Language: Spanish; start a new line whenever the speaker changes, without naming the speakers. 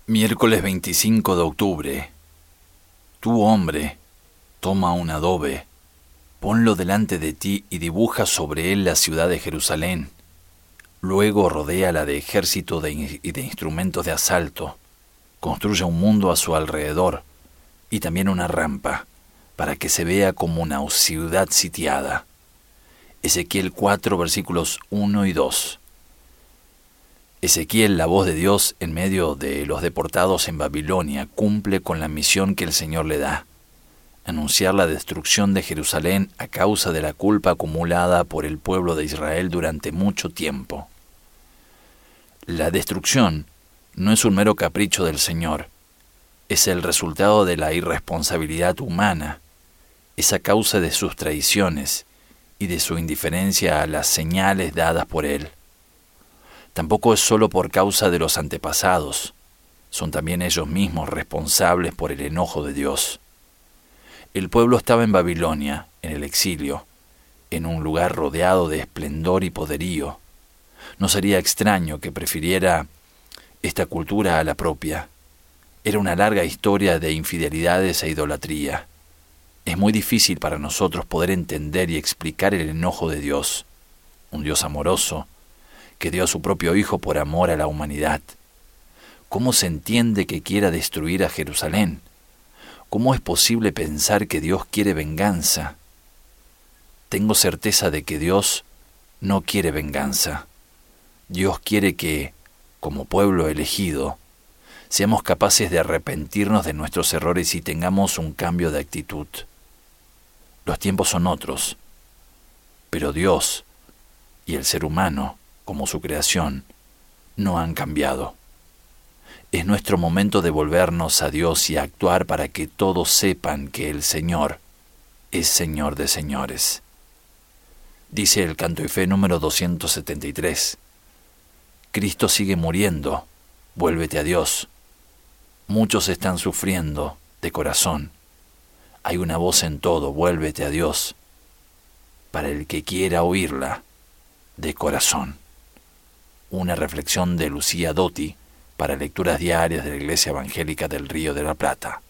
Miércoles 25 de octubre. Tú, hombre, toma un adobe, ponlo delante de ti y dibuja sobre él la ciudad de Jerusalén. Luego rodéala de ejército y de instrumentos de asalto. Construye un mundo a su alrededor y también una rampa, para que se vea como una ciudad sitiada. Ezequiel 4, versículos 1 y 2. Ezequiel, la voz de Dios en medio de los deportados en Babilonia, cumple con la misión que el Señor le da: anunciar la destrucción de Jerusalén a causa de la culpa acumulada por el pueblo de Israel durante mucho tiempo. La destrucción no es un mero capricho del Señor, es el resultado de la irresponsabilidad humana, es a causa de sus traiciones y de su indiferencia a las señales dadas por Él. Tampoco es solo por causa de los antepasados, son también ellos mismos responsables por el enojo de Dios. El pueblo estaba en Babilonia, en el exilio, en un lugar rodeado de esplendor y poderío. No sería extraño que prefiriera esta cultura a la propia. Era una larga historia de infidelidades e idolatría. Es muy difícil para nosotros poder entender y explicar el enojo de Dios, un Dios amoroso, que dio a su propio Hijo por amor a la humanidad. ¿Cómo se entiende que quiera destruir a Jerusalén? ¿Cómo es posible pensar que Dios quiere venganza? Tengo certeza de que Dios no quiere venganza. Dios quiere que, como pueblo elegido, seamos capaces de arrepentirnos de nuestros errores y tengamos un cambio de actitud. Los tiempos son otros, pero Dios y el ser humano, como su creación, no han cambiado. Es nuestro momento de volvernos a Dios y actuar para que todos sepan que el Señor es Señor de señores. Dice el Canto y Fe número 273. Cristo sigue muriendo, vuélvete a Dios. Muchos están sufriendo de corazón. Hay una voz en todo, vuélvete a Dios, para el que quiera oírla de corazón. Una reflexión de Lucía Dotti para lecturas diarias de la Iglesia Evangélica del Río de la Plata.